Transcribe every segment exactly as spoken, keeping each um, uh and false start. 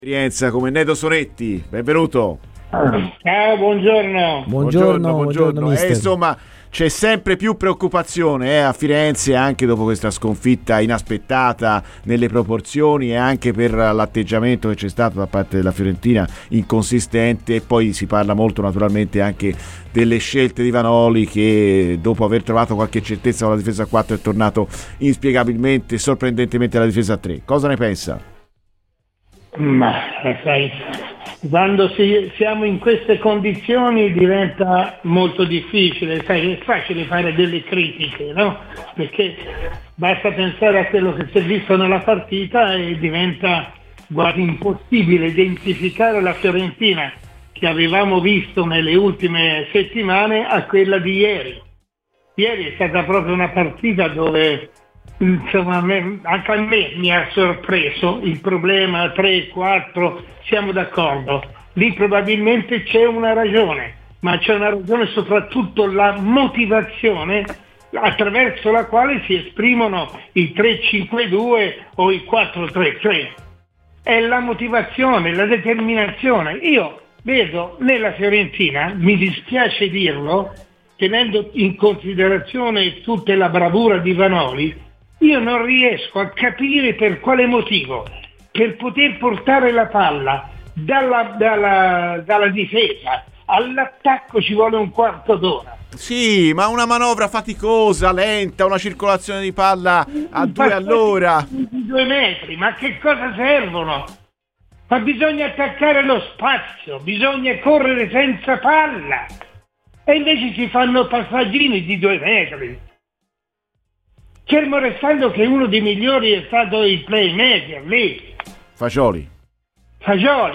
Esperienza come Nedo Sonetti, benvenuto. Ciao, buongiorno. Buongiorno, buongiorno, buongiorno buongiorno. E insomma, c'è sempre più preoccupazione eh, a Firenze, anche dopo questa sconfitta inaspettata nelle proporzioni e anche per l'atteggiamento che c'è stato da parte della Fiorentina, inconsistente. E poi si parla molto naturalmente anche delle scelte di Vanoli, che dopo aver trovato qualche certezza con la difesa a quattro è tornato inspiegabilmente, sorprendentemente alla difesa a tre. Cosa ne pensa? Ma sai, quando si, siamo in queste condizioni diventa molto difficile, sai, è facile fare delle critiche, no? Perché basta pensare a quello che si è visto nella partita e diventa quasi impossibile identificare la Fiorentina che avevamo visto nelle ultime settimane a quella di ieri. Ieri è stata proprio una partita dove, insomma, anche a me mi ha sorpreso il problema tre quattro, siamo d'accordo, lì probabilmente c'è una ragione, ma c'è una ragione soprattutto la motivazione attraverso la quale si esprimono i tre cinque due o i quattro tre tre. È la motivazione, la determinazione. Io vedo nella Fiorentina, mi dispiace dirlo, tenendo in considerazione tutta la bravura di Vanoli, io non riesco a capire per quale motivo, per poter portare la palla dalla, dalla, dalla difesa all'attacco ci vuole un quarto d'ora. Sì, ma una manovra faticosa, lenta, una circolazione di palla a due all'ora. Di due metri, ma che cosa servono? Ma bisogna attaccare lo spazio, bisogna correre senza palla. E invece si fanno passaggini di due metri. Fermo restando che uno dei migliori è stato il playmaker lì. Fagioli. Fagioli.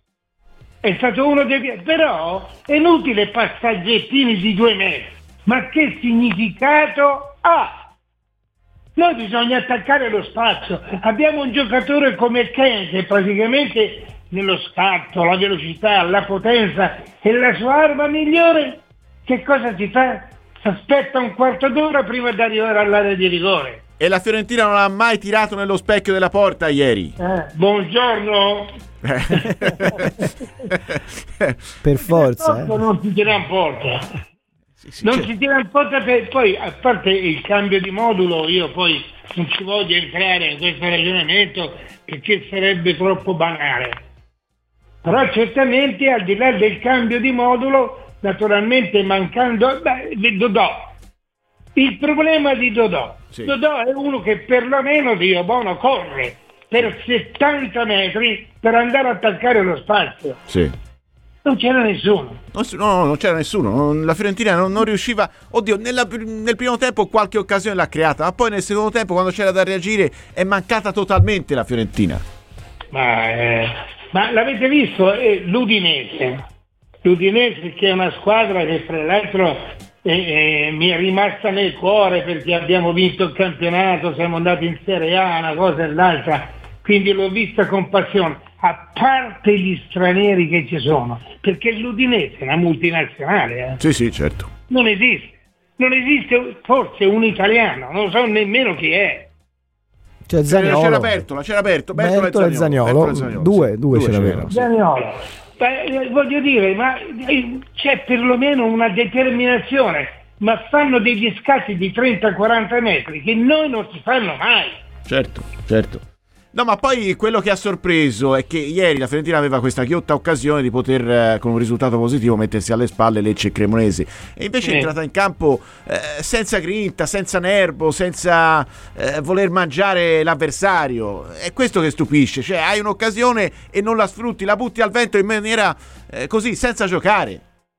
È stato uno dei... Però è inutile passaggettini di due metri. Ma che significato ha? Noi bisogna attaccare lo spazio. Abbiamo un giocatore come Ken che praticamente nello scatto, la velocità, la potenza è la sua arma migliore. Che cosa si fa? Aspetta un quarto d'ora prima di arrivare all'area di rigore. E la Fiorentina non ha mai tirato nello specchio della porta ieri. Eh, buongiorno. Per forza. Eh. Non si tira in porta. Sì, sì, non certo. Si tira in porta per, poi, a parte il cambio di modulo, io poi non ci voglio entrare in questo ragionamento perché sarebbe troppo banale. Però certamente al di là del cambio di modulo, naturalmente mancando beh, Dodò. Il problema di Dodò. Sì. Dodò è uno che perlomeno Dio buono corre per settanta metri per andare a attaccare lo spazio. Sì. Non c'era nessuno. No, no, non c'era nessuno. La Fiorentina non, non riusciva. Oddio, nella, nel primo tempo qualche occasione l'ha creata, ma poi nel secondo tempo, quando c'era da reagire, è mancata totalmente la Fiorentina. Ma, eh, ma l'avete visto? Eh, L'Udinese. L'Udinese che è una squadra che fra l'altro eh, eh, mi è rimasta nel cuore perché abbiamo vinto il campionato, siamo andati in Serie A, una cosa e l'altra, quindi l'ho vista con passione, a parte gli stranieri che ci sono, perché l'Udinese è una multinazionale. Eh. Sì, sì, certo. Non esiste, non esiste forse un italiano, non so nemmeno chi è. C'è Zaniolo. C'era Bertola, c'era Bertola, Bertola, Bertola e Zaniolo. Bertola e Zaniolo. Due, due, due c'era. Zaniolo. Beh, voglio dire, ma c'è perlomeno una determinazione, ma fanno degli scatti di trenta quaranta metri che noi non si fanno mai. Certo, certo. No, ma poi quello che ha sorpreso è che ieri la Fiorentina aveva questa ghiotta occasione di poter, eh, con un risultato positivo, mettersi alle spalle Lecce e Cremonese, e invece eh. è entrata in campo eh, senza grinta, senza nervo, senza eh, voler mangiare l'avversario. È questo che stupisce, cioè hai un'occasione e non la sfrutti, la butti al vento in maniera eh, così, senza giocare.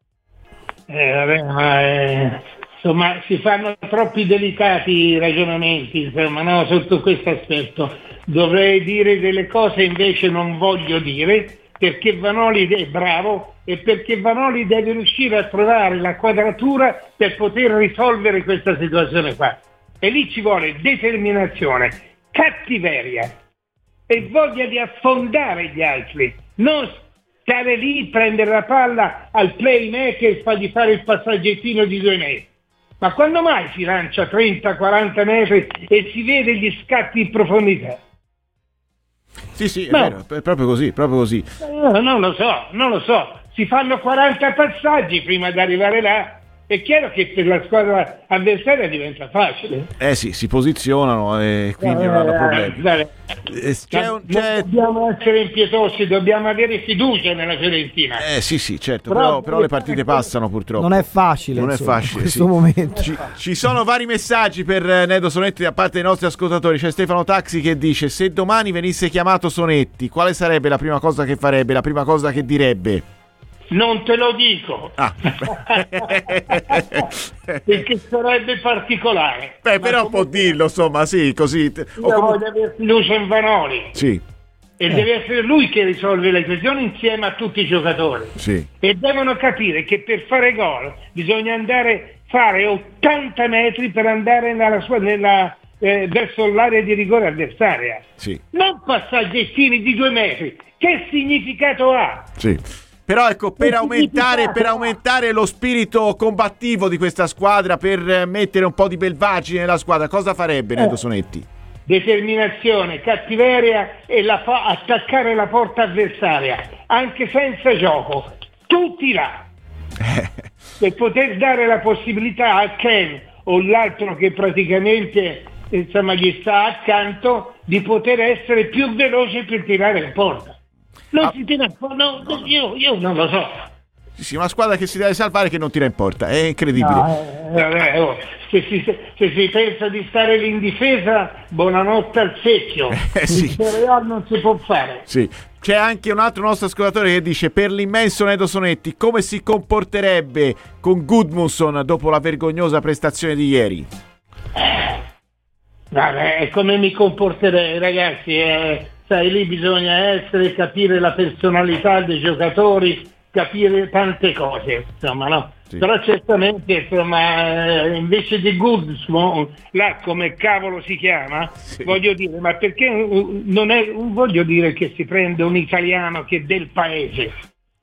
Eh, vabbè, ma eh, insomma si fanno troppi delicati ragionamenti, insomma, no, sotto questo aspetto. Dovrei dire delle cose invece non voglio dire, perché Vanoli è bravo e perché Vanoli deve riuscire a trovare la quadratura per poter risolvere questa situazione qua. E lì ci vuole determinazione, cattiveria e voglia di affondare gli altri, non stare lì, prendere la palla al playmaker e fargli fare il passaggettino di due metri. Ma quando mai si lancia trenta quaranta metri e si vede gli scatti in profondità? Sì, sì, è no. vero, è proprio così, proprio così. Eh, non lo so, non lo so. Si fanno quaranta passaggi prima di arrivare là. È chiaro che per la squadra avversaria diventa facile. Eh sì, si posizionano e quindi eh, non hanno problemi. Eh, c'è un, c'è... Dobbiamo essere impietosi, dobbiamo avere fiducia nella Fiorentina. Eh sì, sì, certo, però, però, però le partite passano purtroppo. Non è facile. Non insomma, è facile. In questo sì. momento. Ci, ci sono vari messaggi per Nedo Sonetti da parte dei nostri ascoltatori. C'è Stefano Taxi che dice: se domani venisse chiamato Sonetti, quale sarebbe la prima cosa che farebbe, la prima cosa che direbbe? Non te lo dico, ah. perché sarebbe particolare. Beh, però può dirlo, insomma, sì, così. Io o comunque... voglio avere fiducia in Vanoli. Sì. E eh. deve essere lui che risolve le questioni insieme a tutti i giocatori. Sì. E devono capire che per fare gol bisogna andare fare ottanta metri per andare nella sua, nella, eh, verso l'area di rigore avversaria. Sì. Non passaggettini di due metri. Che significato ha? Sì. Però ecco, per aumentare, per aumentare lo spirito combattivo di questa squadra, per mettere un po' di belvagine nella squadra, cosa farebbe Nedo Sonetti? Determinazione, cattiveria e la fa- attaccare la porta avversaria, anche senza gioco, tutti là. Per poter dare la possibilità a Ken o l'altro che praticamente insomma gli sta accanto di poter essere più veloce per tirare in porta. Non ah. si tira in porta, no, io, io non lo so. Sì, sì, una squadra che si deve salvare che non tira in porta, è incredibile. No, eh, eh, oh, se, si, se si pensa di stare lì in difesa, buonanotte al secchio. Eh, sì. Il Real non si può fare. Sì. C'è anche un altro nostro ascoltatore che dice: per l'immenso Nedo Sonetti, come si comporterebbe con Gudmundsson dopo la vergognosa prestazione di ieri? Vabbè, come mi comporterei, ragazzi? Eh, sai, lì bisogna essere, capire la personalità dei giocatori, capire tante cose, insomma, no? Sì. Però certamente, insomma, eh, invece di Gudmundsson, là come cavolo si chiama, sì. voglio dire, ma perché non è, voglio dire che si prende un italiano che è del paese,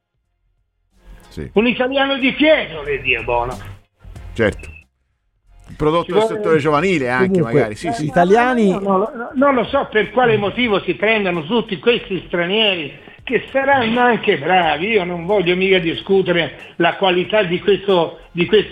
sì. un italiano di fievole, Dio buono. Certo. Prodotto del settore giovanile anche. Comunque, magari sì, sì. Italiani no, no, no, non lo so per quale motivo si prendono tutti questi stranieri che saranno anche bravi. Io non voglio mica discutere la qualità di questo di questo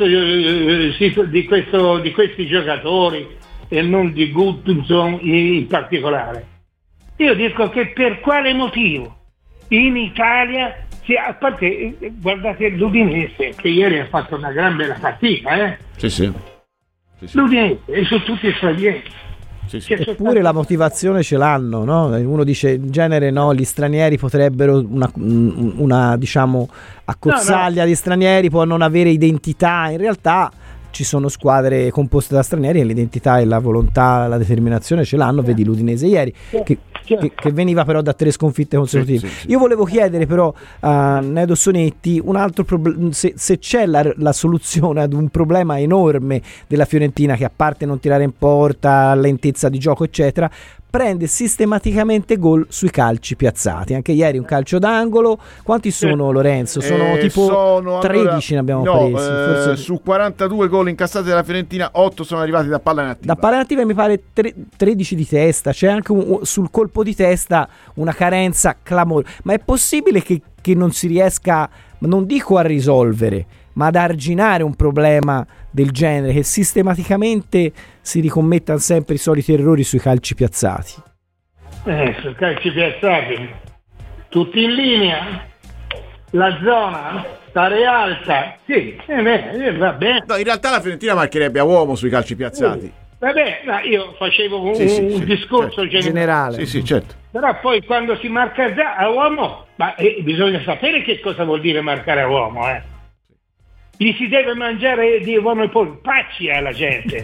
di questo di questi giocatori e non di Gudmundsson in particolare. Io dico che per quale motivo in Italia, a parte guardate l'Udinese che ieri ha fatto una gran bella partita, eh? Sì, sì. Sì, sì. L'Udinese e sono tutti stranieri. Sì, sì. Eppure la motivazione ce l'hanno, no? Uno dice in genere no, gli stranieri potrebbero una, una diciamo accozzaglia no, no. di stranieri può non avere identità, in realtà ci sono squadre composte da stranieri e l'identità e la volontà, la determinazione ce l'hanno, vedi l'Udinese ieri che, che, che veniva però da tre sconfitte consecutive. Sì, sì, sì. Io volevo chiedere però a Nedo Sonetti un altro problema, se, se c'è la, la soluzione ad un problema enorme della Fiorentina che a parte non tirare in porta, lentezza di gioco eccetera, prende sistematicamente gol sui calci piazzati. Anche ieri un calcio d'angolo. Quanti sono, Lorenzo? Sono eh, tipo sono, tredici allora, ne abbiamo no, presi. Eh, forse... Su quarantadue gol incassati dalla Fiorentina, otto sono arrivati da palla inattiva. Da palla inattiva mi pare tre, tredici di testa. C'è anche un, sul colpo di testa una carenza clamorosa. Ma è possibile che, che non si riesca, non dico a risolvere, ma ad arginare un problema del genere, che sistematicamente si ricommetta sempre i soliti errori sui calci piazzati? Eh, sui calci piazzati, tutti in linea, la zona, stare alta, sì, eh beh, va bene. No, in realtà la Fiorentina marcherebbe a uomo sui calci piazzati. Sì. Vabbè, no, io facevo un, sì, sì, un sì, discorso certo. generale. Sì, sì, certo. Però poi quando si marca a uomo, ma eh, bisogna sapere che cosa vuol dire marcare a uomo, eh. Gli si deve mangiare di uomo e polpacci alla gente,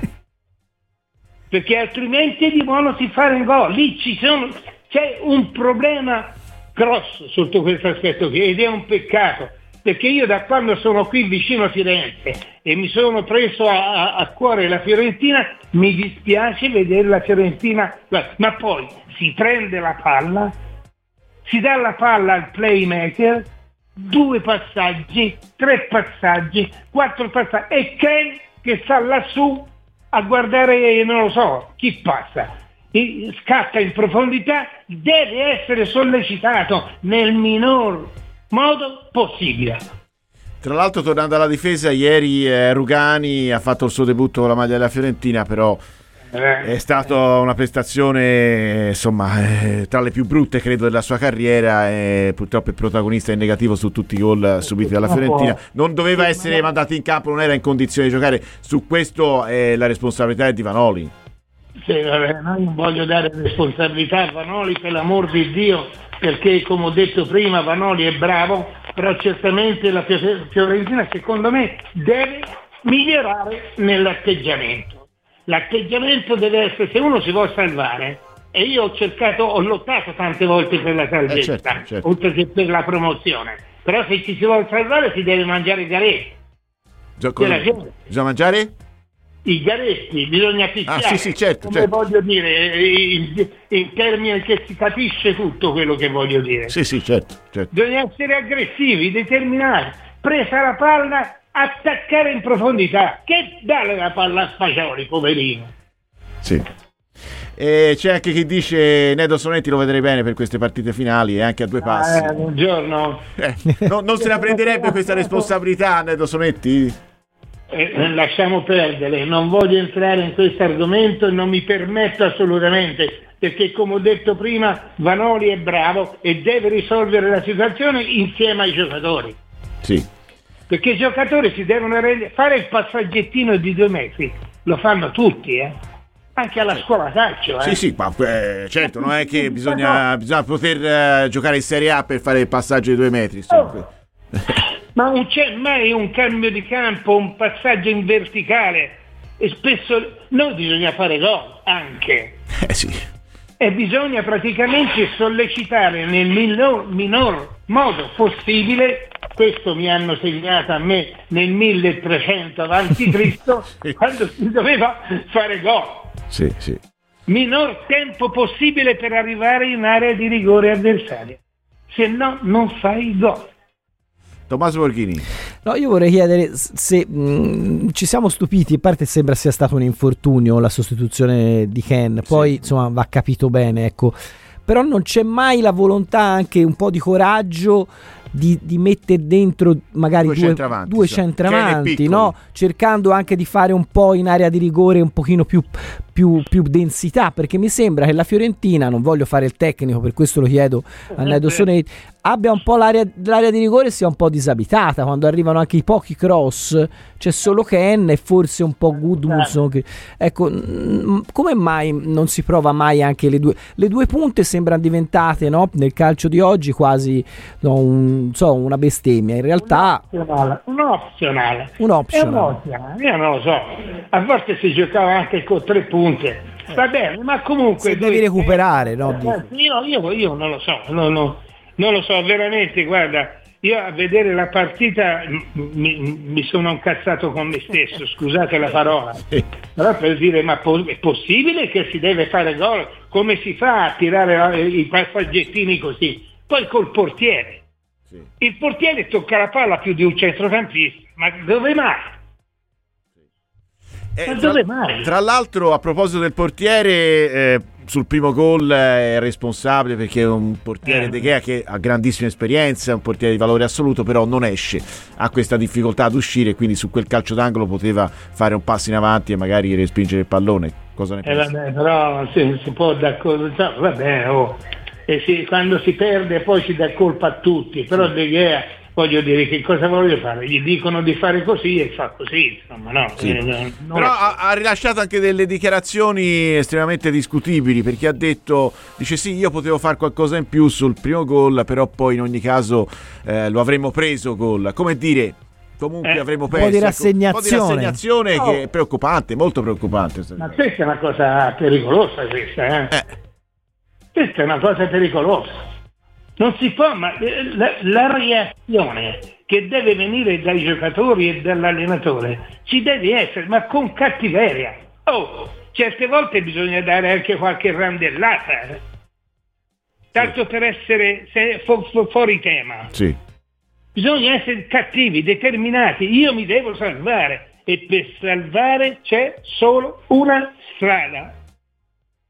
perché altrimenti di buono si fa in gol. Lì ci sono, c'è un problema grosso sotto questo aspetto qui, ed è un peccato, perché io da quando sono qui vicino a Firenze e mi sono preso a, a, a cuore la Fiorentina, mi dispiace vedere la Fiorentina, ma poi si prende la palla, si dà la palla al playmaker, due passaggi, tre passaggi, quattro passaggi, e Ken che sta lassù a guardare, non lo so, chi passa. scatta in profondità, deve essere sollecitato nel minor modo possibile. Tra l'altro, tornando alla difesa, ieri eh, Rugani ha fatto il suo debutto con la maglia della Fiorentina, però eh. è stata una prestazione insomma eh, tra le più brutte credo della sua carriera, e purtroppo è protagonista in negativo su tutti i gol subiti dalla Fiorentina. Non doveva essere mandato in campo, non era in condizioni di giocare. Su questo eh, la responsabilità è di Vanoli. Sì, vabbè, non voglio dare responsabilità a Vanoli, per l'amor di Dio, perché come ho detto prima Vanoli è bravo, però certamente la Fiorentina secondo me deve migliorare nell'atteggiamento. L'atteggiamento deve essere, se uno si vuole salvare, e io ho cercato, ho lottato tante volte per la salvezza, eh certo, certo. oltre che per la promozione, però se ci si vuole salvare si deve mangiare i garetti. Gioco... Bisogna mangiare? I garetti, bisogna picchiare, ah, sì, sì, certo, come certo. voglio dire, in, in termini che si capisce tutto quello che voglio dire. Sì, sì, certo, certo. Bisogna essere aggressivi, determinati, presa la palla, attaccare in profondità, che dare la palla a Spacioli, poverino. Sì. E c'è anche chi dice Nedo Sonetti lo vedrei bene per queste partite finali e anche a due passi. Eh, buongiorno. Eh, no, non se la prenderebbe questa responsabilità Nedo Sonetti? Eh, lasciamo perdere, non voglio entrare in questo argomento e non mi permetto assolutamente, perché come ho detto prima Vanoli è bravo e deve risolvere la situazione insieme ai giocatori. Sì. Perché i giocatori si devono rend- fare il passaggettino di due metri, lo fanno tutti, eh? Anche alla scuola calcio. Eh? Sì, sì, ma eh, certo, non è che bisogna, bisogna poter uh, giocare in Serie A per fare il passaggio di due metri. Oh. Ma non c'è mai un cambio di campo, un passaggio in verticale, e spesso noi bisogna fare gol anche. Eh sì. E bisogna praticamente sollecitare nel minor, minor modo possibile, questo mi hanno segnato a me nel milletrecento avanti Cristo sì. quando si doveva fare gol. Sì, sì. Minor tempo possibile per arrivare in area di rigore avversaria, se no non fai gol. Tommaso Borghini. No, io vorrei chiedere se mh, ci siamo stupiti, a parte sembra sia stato un infortunio la sostituzione di Ken, poi sì. insomma va capito bene, ecco, però non c'è mai la volontà, anche un po' di coraggio di, di mettere dentro magari due, due centravanti, due centravanti no? Cercando anche di fare un po' in area di rigore un pochino più, più, più densità, perché mi sembra che la Fiorentina, non voglio fare il tecnico, per questo lo chiedo a Nedo Sonetti, abbia un po' l'area, l'area di rigore sia un po' disabitata, quando arrivano anche i pochi cross c'è solo Ken e forse un po' Gudmundsson che, ecco, come mai non si prova mai anche le due le due punte? Sembrano diventate, no, nel calcio di oggi quasi no, un, so, una bestemmia, in realtà un opzionale un opzionale io non lo so, a volte si giocava anche con tre punte, va bene, ma comunque se devi recuperare, no? Io, io, io non lo so, no, no. Non lo so, veramente, guarda, io a vedere la partita mi, mi sono incazzato con me stesso, scusate la parola, però per dire, ma po- è possibile che si deve fare gol? Come si fa a tirare i passaggettini così? Poi col portiere, sì. Il portiere tocca la palla più di un centrocampista, ma dove mai? Eh, ma dove tra, mai? Tra l'altro, a proposito del portiere, eh, sul primo gol è responsabile perché è un portiere eh. De Gea che ha grandissima esperienza, è un portiere di valore assoluto, però non esce, ha questa difficoltà ad uscire, quindi su quel calcio d'angolo poteva fare un passo in avanti e magari respingere il pallone. Cosa ne eh, pensi? Vabbè, però si, si può dar colpa, vabbè, oh. e si, quando si perde poi si dà colpa a tutti, però sì. De Gea, voglio dire, che cosa voglio fare? Gli dicono di fare così e fa così, insomma, no? Sì. Eh, Però ha, ha rilasciato anche delle dichiarazioni estremamente discutibili, perché ha detto, dice sì, io potevo fare qualcosa in più sul primo gol, però poi in ogni caso eh, lo avremmo preso gol. Come dire, comunque eh, avremmo perso. Un po' di rassegnazione, un po' di rassegnazione no. che è preoccupante, molto preoccupante. Ma questa è una cosa pericolosa, questa, eh? eh. Questa è una cosa pericolosa. Non si può, ma la, la reazione che deve venire dai giocatori e dall'allenatore ci deve essere, ma con cattiveria. Oh, certe volte bisogna dare anche qualche randellata, eh? Tanto sì. Per essere se, fu, fu, fuori tema. Sì. Bisogna essere cattivi, determinati. Io mi devo salvare e per salvare c'è solo una strada.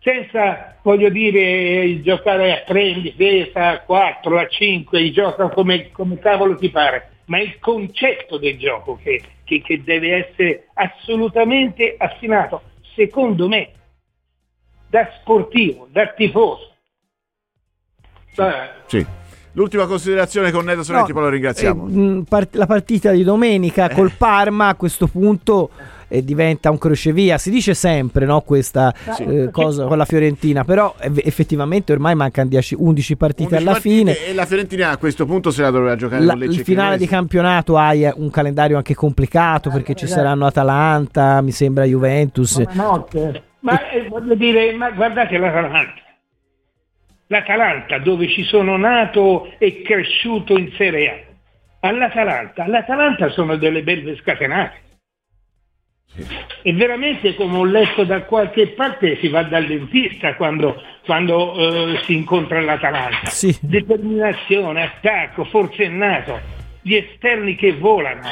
senza, voglio dire, giocare a tre in difesa, a quattro, a cinque, gioca come, come cavolo ti pare, ma è il concetto del gioco che, che, che deve essere assolutamente affinato, secondo me, da sportivo, da tifoso. Sì. sì. L'ultima considerazione con Nedo Sonetti, no, poi lo ringraziamo. Eh, part- la partita di domenica eh. col Parma a questo punto eh, diventa un crocevia. Si dice sempre, no, questa sì. eh, cosa con la Fiorentina, però eh, effettivamente ormai mancano dieci, undici partite alla fine. E la Fiorentina a questo punto se la dovrà giocare la, con Lecce. Il finale di campionato hai un calendario anche complicato perché eh, ci esatto. saranno Atalanta, mi sembra Juventus. Ma, no, ma eh, voglio dire, ma guardate l'Atalanta. L'Atalanta, dove ci sono nato e cresciuto in Serie A. All'Atalanta, all'Atalanta sono delle belve scatenate. Sì. E veramente, come ho letto da qualche parte, si va dal dentista quando, quando eh, si incontra l'Atalanta. Sì. Determinazione, attacco, forsennato, gli esterni che volano.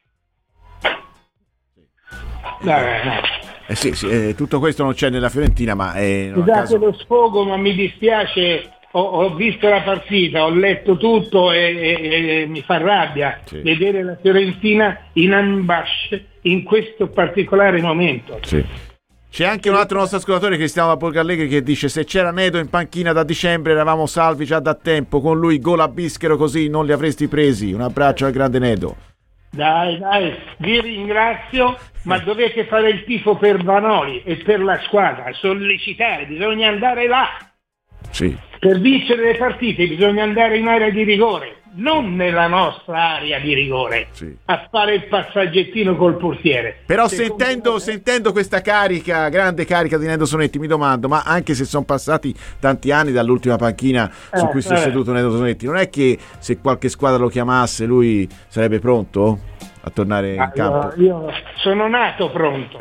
Vabbè, no. Eh sì, sì, eh, tutto questo non c'è nella Fiorentina, ma è scusate caso... lo sfogo, ma mi dispiace, ho, ho visto la partita, ho letto tutto e, e, e mi fa rabbia sì. vedere la Fiorentina in ambush in questo particolare momento. Sì. C'è anche un altro nostro ascoltatore, Cristiano da Borgo Allegri, che dice: se c'era Nedo in panchina da dicembre eravamo salvi già da tempo, con lui gol a Bischero così non li avresti presi. Un abbraccio al grande Nedo. Dai, dai, vi ringrazio, ma dovete fare il tifo per Vanoli e per la squadra, sollecitare, bisogna andare là. Sì. Per vincere le partite bisogna andare in area di rigore, non nella nostra area di rigore, sì. a fare il passaggettino col portiere. Però sentendo, me... sentendo questa carica, grande carica di Nedo Sonetti, mi domando, ma anche se sono passati tanti anni dall'ultima panchina eh, su cui si è eh. seduto Nedo Sonetti, non è che se qualche squadra lo chiamasse lui sarebbe pronto a tornare in ah, campo? Io, io sono nato pronto.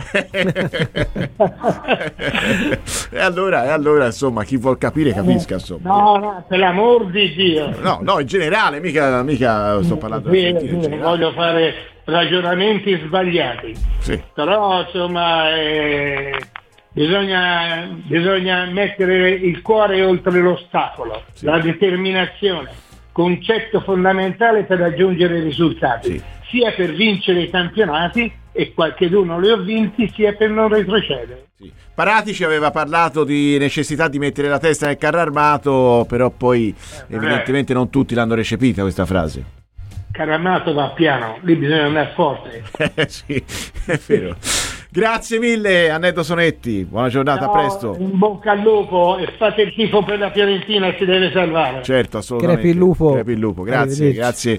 e allora, e allora insomma, chi vuol capire capisca, insomma. No, no, per l'amor di Dio. No, no, in generale, mica, mica sto parlando sì, di sì, voglio fare ragionamenti sbagliati. Sì. Però insomma eh, bisogna, bisogna mettere il cuore oltre l'ostacolo, sì. la determinazione, concetto fondamentale per raggiungere i risultati. Sì. Sia per vincere i campionati, e qualcheduno li ho vinti, sia per non retrocedere. Sì. Paratici aveva parlato di necessità di mettere la testa nel carro armato, però poi eh, evidentemente eh. non tutti l'hanno recepita questa frase. Carro armato va piano, lì bisogna andare forte. Sì, è vero. Grazie mille a Nedo Sonetti, buona giornata, no, a presto. In bocca al lupo e fate il tifo per la Fiorentina, si deve salvare. Certo, assolutamente. Crepi il lupo. Crepi il lupo. Grazie, grazie